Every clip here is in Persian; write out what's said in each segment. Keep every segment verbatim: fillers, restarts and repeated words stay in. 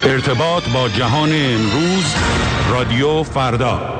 ارتباط با جهان امروز، رادیو فردا.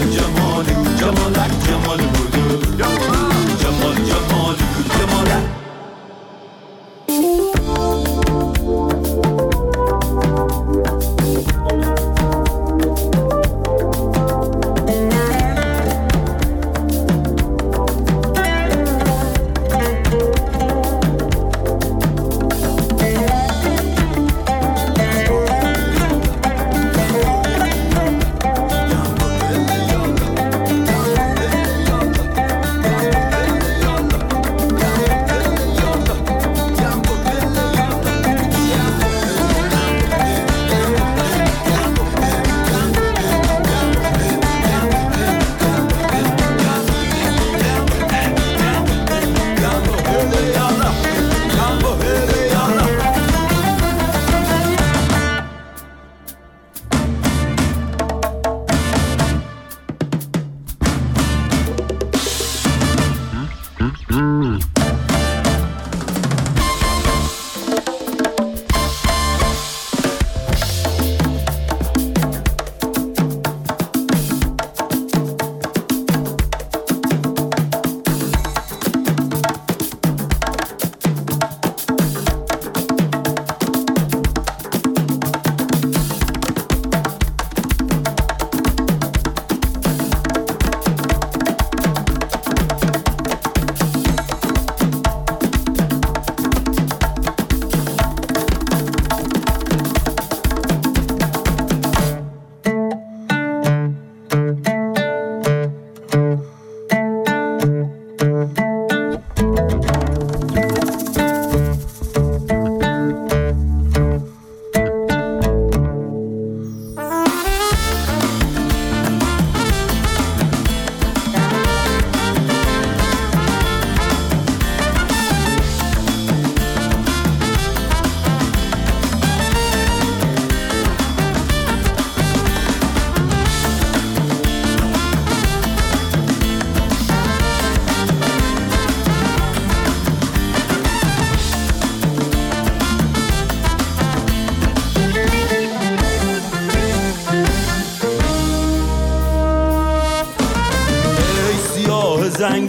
جمال جمال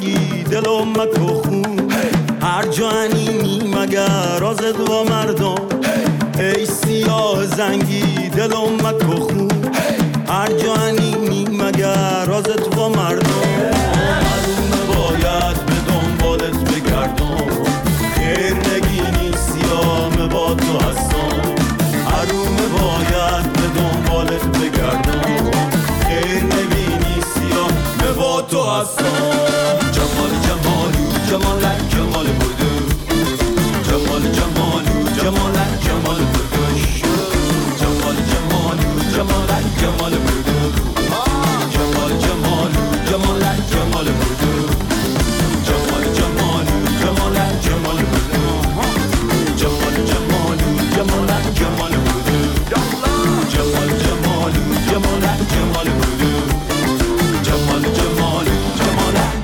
زنگی دل و مک و خون هر جا انیمی مگر رازت با مردم ای سیاه زنگی دل و مک و خون هر جا انیمی مگر رازت با مردم معلومه باید به دنبالت بگردم خیر نگینی سیاه با تو هستم معلومه باید به دنبالت بگردم خیر نبینی سیاه با تو هستم جمال جمالو جمالک جمال بودو جمال جمالو جمالک جمال بودو جمال جمالو جمالک جمال بودو جمال جمالو جمالک جمال بودو جمال جمالو جمالک جمال بودو جمال جمالو جمالک جمال بودو جمال جمالو جمالک جمال بودو جمال جمالو جمالک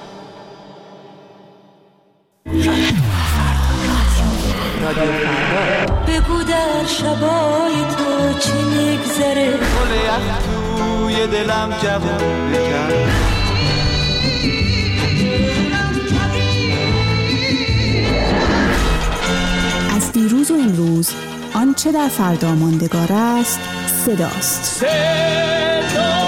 بگو در شبای تو چی میگذره گل یخ توی دلم جوون بکن از دیروز و امروز آنچه در فردا ماندگار است صداست. صدا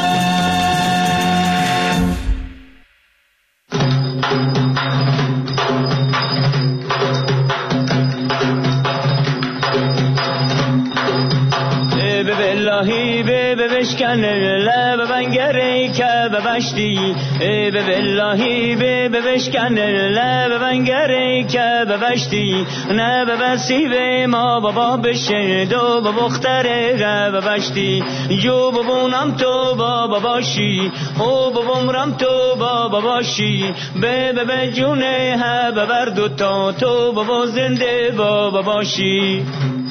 باللهی به بشکن لب بنگری که ببشتی به باللهی به بشکن لب بنگری که ببشتی نه ببسی به ما بابا بشه دو بختره را ببشتی جو ببونم تو بابا باشی او ببومرم تو بابا باشی به به جونه ها ببر دوتا تو بابا زنده بابا باشی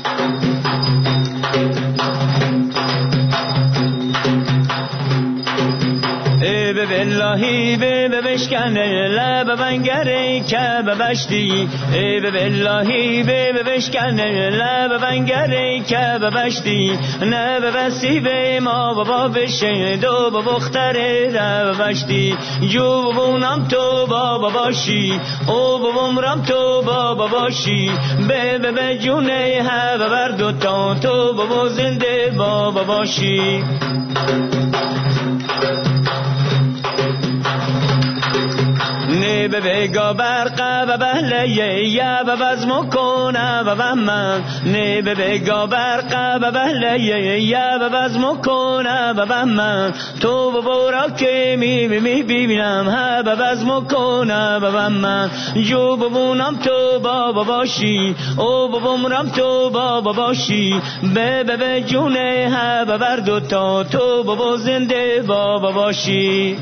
به باللهی به بشکن لب بنگری که ببشتی به باللهی به بشکن لب بنگری که ببشتی نه ببسی به ما بابا بشه دو بختره را ببشتی جو ببونم تو بابا باشی او ببومرم تو بابا باشی به به جونه ها ببر دوتا تو بابا زنده بابا باشی نه به بگا برقه و بهلیه یا و وزم کنه و ومن نه به بگا برقه و بهلیه یا و وزم کنه و ومن تو و برا که می می ببینم ها و وزم کنه و ومن جو ببونم تو بابا باشی او ببومرم تو بابا باشی به به به جونه ها و بر دوتا تو بابا زنده بابا باشی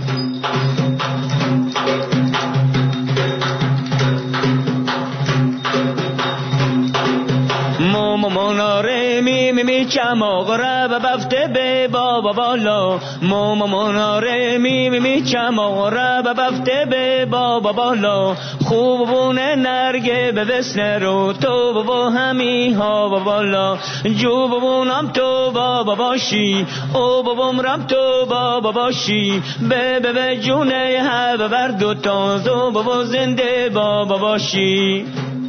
موموناره می می می چماغره و بفته به بابا بالا موموناره می می می چماغره و بفته به بابا بالا خوب بونه نرگه به وسنه رو تو بابا همی ها و بالا جو ببونم تو بابا باشی او ببومرم تو بابا باشی به به به جونه ها و بر دوتا تو بابا زنده بابا باشی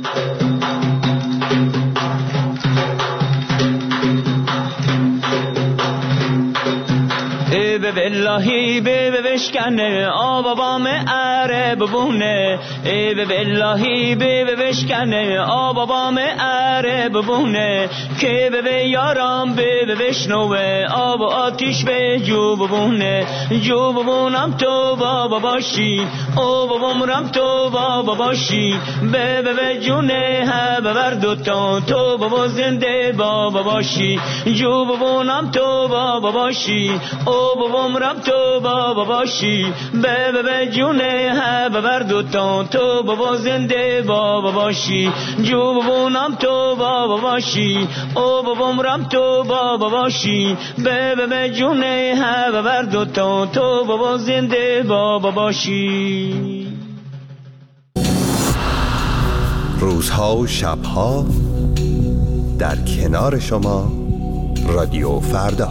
به باللهی به بشکن آب بام عرب بونه به باللهی به بشکن آب بام عرب بونه که به یارم به بشنوه آب آتیش به جو بونه جو بونم تو بابا باشی او ببومرم تو بابا باشی به به جونه ها ببر دوتا تو بابا زنده بابا باشی جو بونم تو بابا باشی او ببومرم تو بابا باشی به به به جونه ها ببر دوتا تو بابا زنده بابا باشی جو ببونم تو بابا باشی او ببومرم تو بابا باشی به به به جونه ها ببر دوتا تو بابا زنده بابا باشی روزها و شبها در کنار شما رادیو فردا.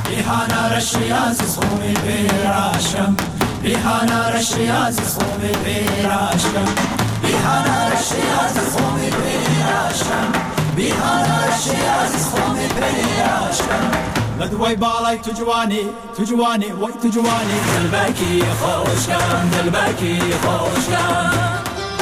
Bihana rashi aziz khumi birasham Bihana rashi aziz khumi birasham Bihana rashi aziz khumi birasham Bihana rashi aziz khumi birasham لدوي بالای تو جوانی تو جوانی وای تو جوانی دلبکی خوشگم دلبکی خوشگم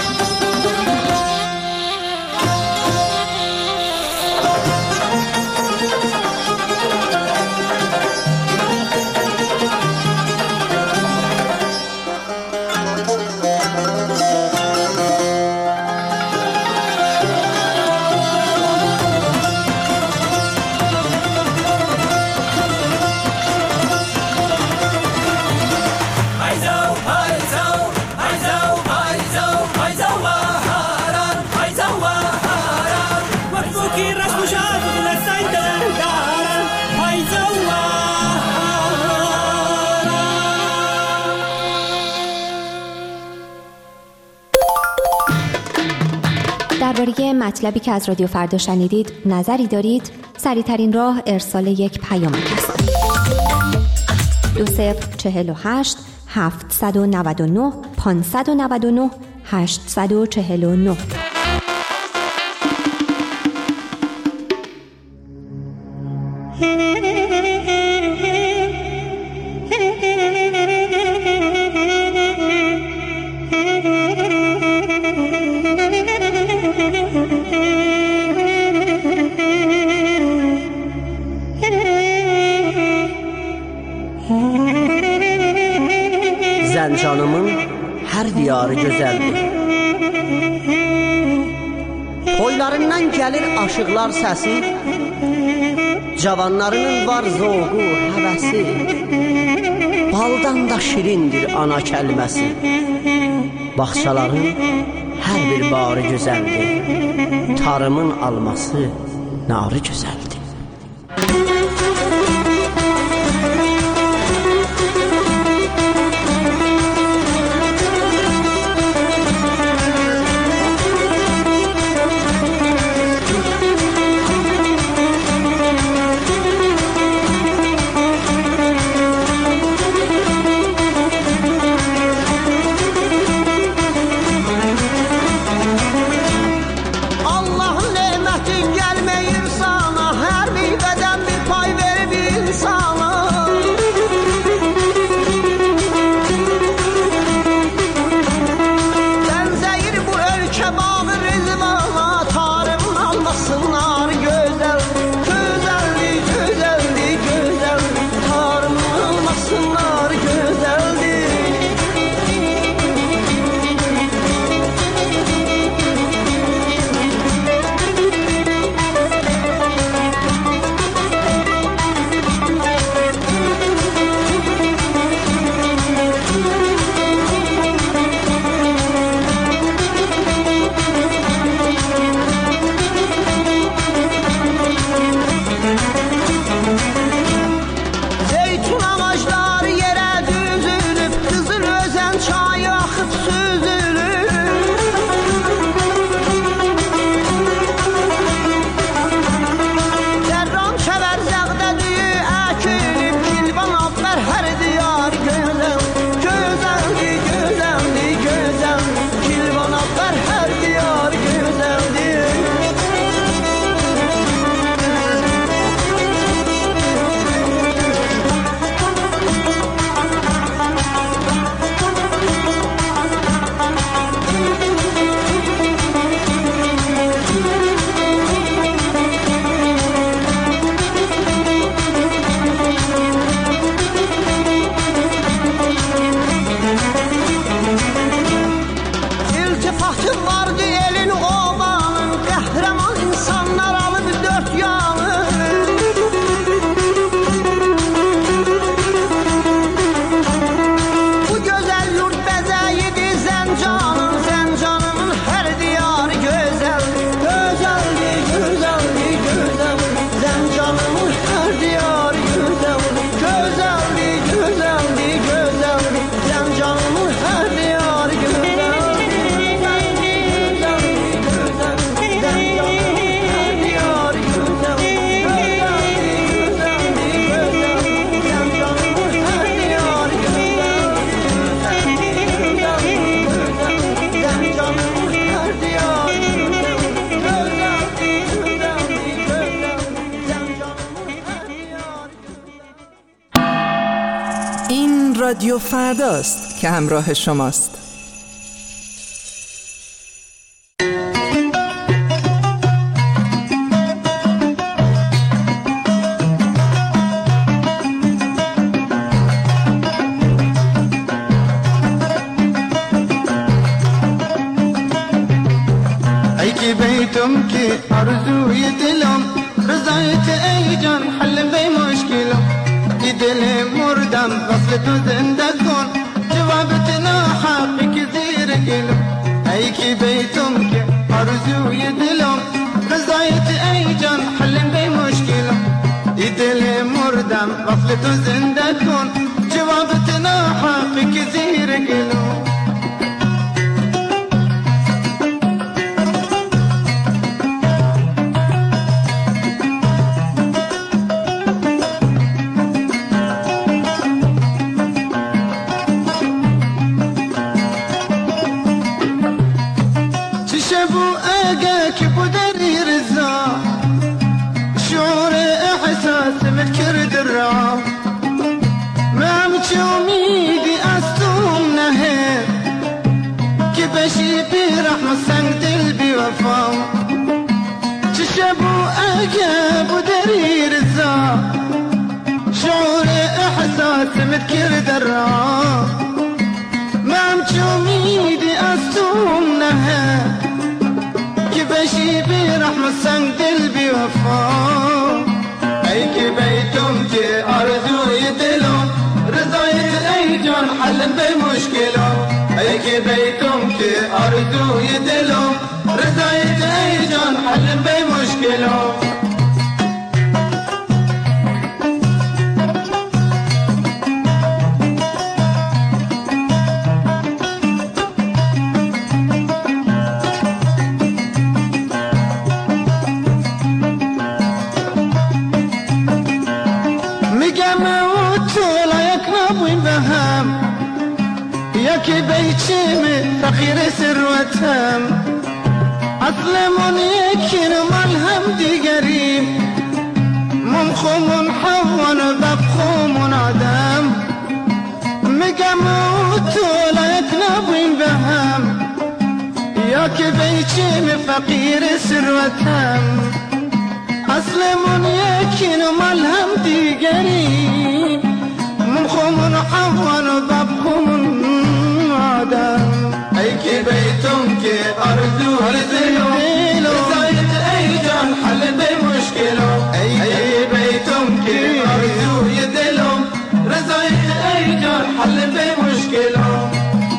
درباره مطلبی که از رادیو فردا شنیدید نظری دارید؟ سریع‌ترین راه ارسال یک پیامک است. دو صفر چهل و هشت هفتصد و نود و نه پانصد و نود و نه هشتصد و چهل و نه. Zəncanımın hər diyarı gözəldir. Toylarından gəlir aşıqlar səsi, cavanlarının var zoğu, həvəsi. Baldan da şirindir ana kəlməsi. Bağçaların hər bir barı gözəldir. Tarımın alması narı gözəldir. Allah'ın nemətin gəlməyir sana. رادیو فرداست که همراه شماست. ای که بیتم که آرزوی دلم رضایت ای جان حل بی مشکلم ای دل مردم وصل تو زنده کن جوابت ناحقی که زیر گلم ای که بیتم که آرزوی دلم رضایت ای جان حل بی مشکلم ای دل مردم وصل تو زنده کن جوابت ناحقی که زیر گلم متكر درا ما مشوميدي أستوم نها كبشي برحمة سنگ دل بوفا أي كبيتم كي أرزو يدلم رضايت أي جان حل بمشكلة أي كبيتم كي أرزو يدلم رضايت أي جان حل بمشكلة ياكي بيتشمي فقير سروتهم أظلمون يكين ملهم دي قريب ممخوم حون ببخوم عدم مقاموتو لا يكنبين بهم ياكي بيتشمي فقير سروتهم أظلمون يكين ملهم دي قريب ممخوم حون ببخوم أي كي بيتم كي أرزو هرزلو رزايت أي جان حل بمشكلة أي بيتم كي أرزو يدلو رزايت أي جان حل بمشكلة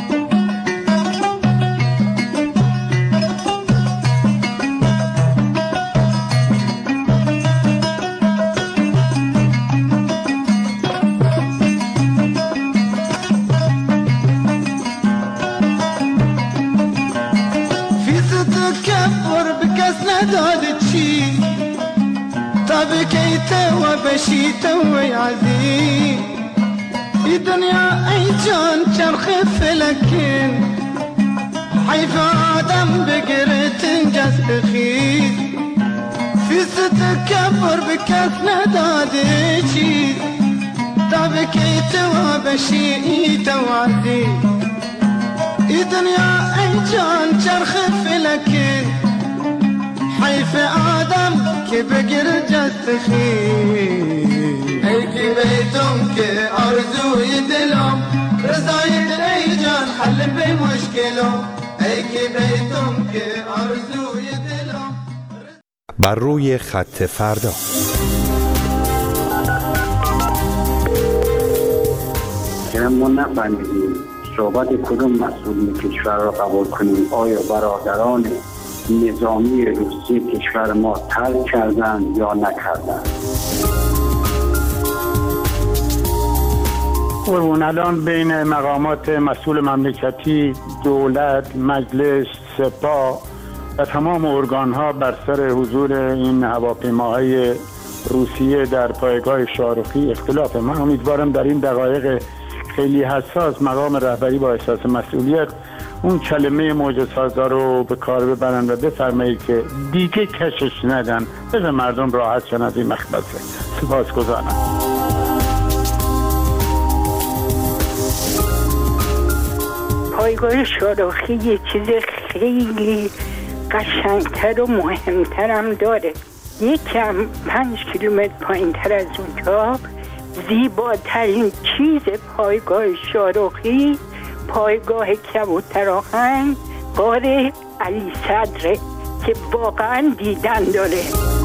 بشيت ويعزي الدنيا اي جان شرخ فلكين حيف آدم بقرت انجز خيز في ستكبر بكثنة دادي شيز تبكيت وبشيت وعزي الدنيا اي جان شرخ فلكين حيف آدم كي بقر جستخي أي كي بيتم كي أرزو يدلم رضايت أي جان حل بمشكله أي كي بيتم كي أرزو يدلم. بر روی خط فردا ما نفهمیدیم صحبت کدوم مسئول کشور را قبول کنیم. آیا برادران نظامی روسیه کشور ما ترک کردن یا نکردن؟ اون الان بین مقامات مسئول مملکتی، دولت، مجلس، سپاه و تمام ارگان‌ها بر سر حضور این هواپیماهای روسیه در پایگاه شاهرخی اختلاف. من امیدوارم در این دقایق خیلی حساس مقام رهبری با احساس مسئولیت اون کلمه معجزه‌سازا رو به کار ببرن و بفرمایید که دیگه کشش ندن، بذار مردم راحت شن از این مخبصه. سپاسگزارم. پایگاه شاروخی یه چیز خیلی قشنگتر و مهمترم داره. یکم پنج کیلومتر پایین تر از اونجا زیباترین چیز پایگاه شاروخی پایگاه کبوترآهن غار علی صدره که واقعا دیدن داره.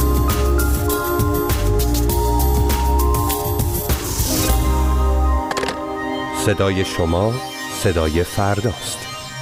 صدای شما صدای فرداست.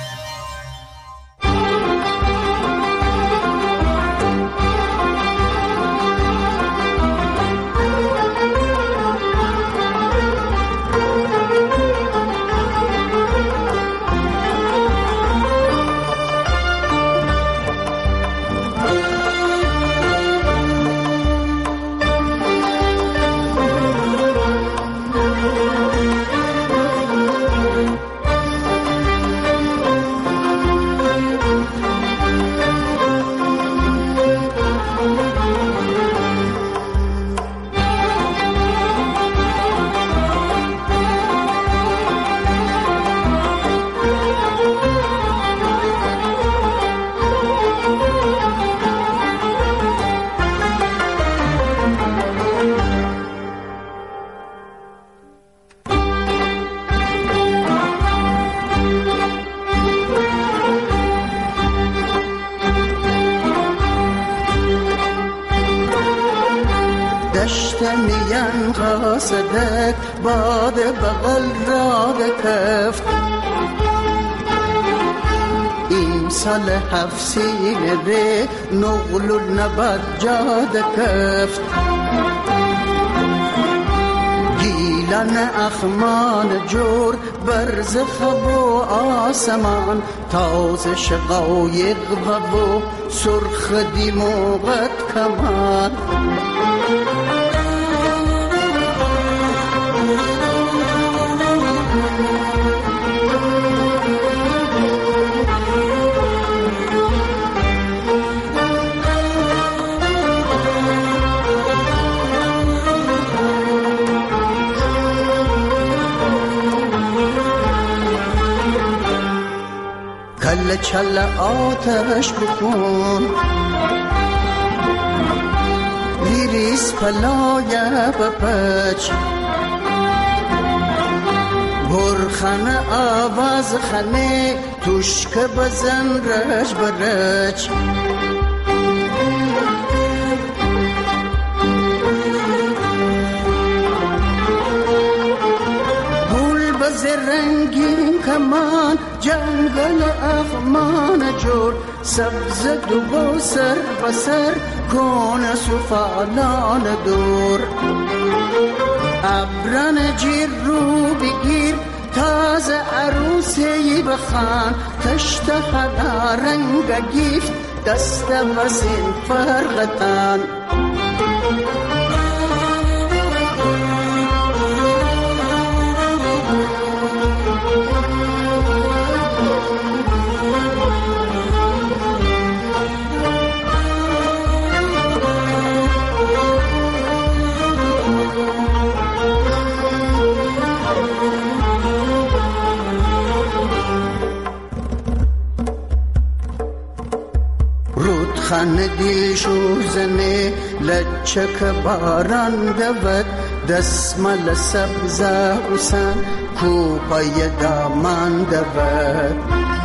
دشتمیان قاصدک باد بغل را بکفت این سال حفصین به نغل و نبات جاد کفت گیلن اخمان جور برز خب و آسمان تاز شقایق و سرخ دیموغت کمان کل چل آتش بکن لیریس پلای بپچ برخن آواز خنه توشک بزن رش برچ گل بز رنگین کمان جنگل اخمان جور سبز دو سر بسر کون سفالان دور ابران جیر رو بگیر تازه عروسی بخان تشت خدا رنگ گیفت دست وزین فرغتان خان دل شوزنه لچک باران دود دسمال سبزه حسن کوپای دامان دود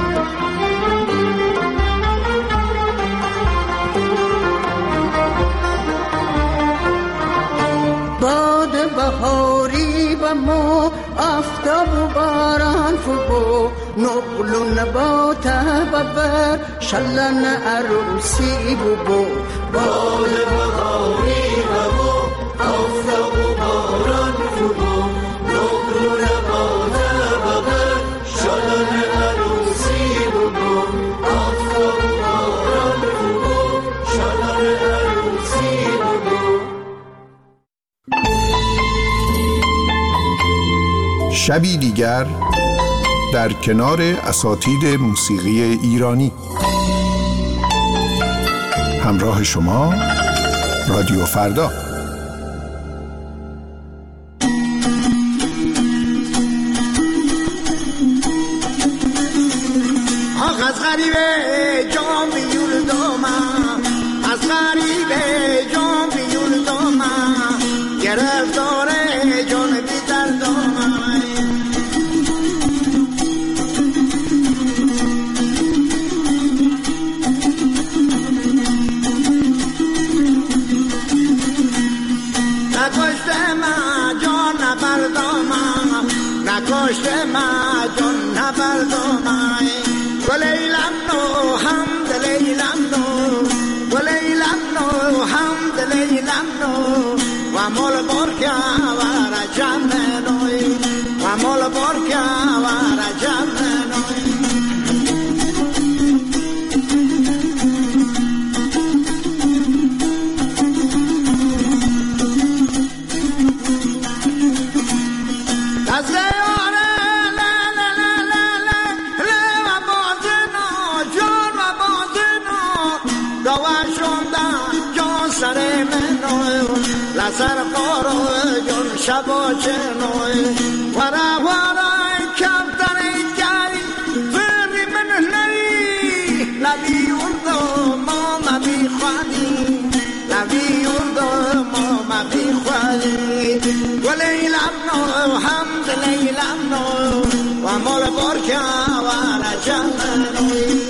باد بهاری و مو آفتاب و باران فبو نقل و نبات ببر شلن عروسی ببو باد بهاری و مو آفتاب و باران فبو نقل و نبات ببر شلن عروسی ببو آفتاب و باران فبو شلن عروسی ببو. شبی دیگر در کنار اساتید موسیقی ایرانی همراه شما رادیو فردا. از غریب جان بیوردم از غریب جان بیوردم گرفتار جان بی دردم نکشته من جان نبردم نکشته من جان نبردم ولیلم نو هم دلیلم نو ولیلم نو هم دلیلم نو و مول برکه و رجم نوی و مول برکه و رجم نوی سر قارو جون شبا چنوی ورا ورا کفتر جاری فری من نی لبی اردو ماما بی خوادی لبی اردو ماما بی خوادی ولیلم نو حمد لیلم نو و مول برکه و رجم نوی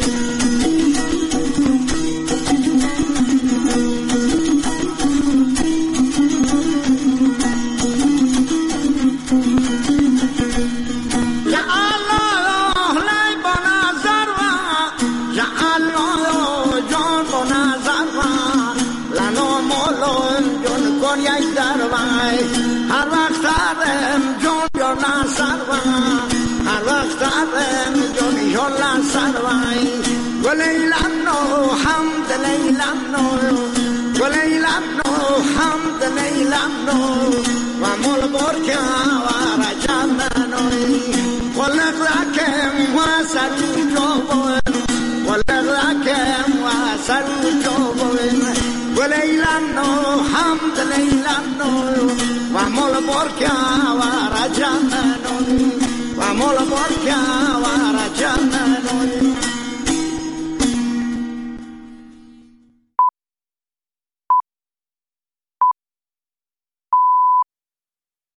هر وقت دارم جون بیارن سروای هر وقت دارم جون بیارن سروای ولیلم نو حمد لیلم نو ولیلم نو حمد لیلم نو و مول برکه و رجم نوی ولق رکم و سرو جوبون ولق رکم و سرو جوبون ولیلم نو حمد لیلم نو و مول برکه و رجم نوی و مول برکه و رجم